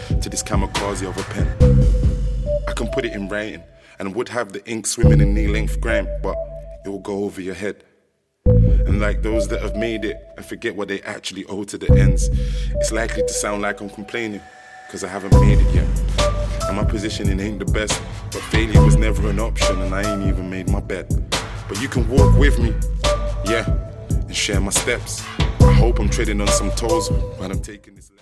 to this kamikaze of a pen. I can put it in writing and would have the ink swimming in knee-length grime, but it will go over your head. And like those that have made it and forget what they actually owe to the ends, it's likely to sound like I'm complaining, cause I haven't made it yet. And my positioning ain't the best, but failure was never an option, and I ain't even made my bed. But you can walk with me, yeah, and share my steps. I hope I'm treading on some toes when I'm taking this.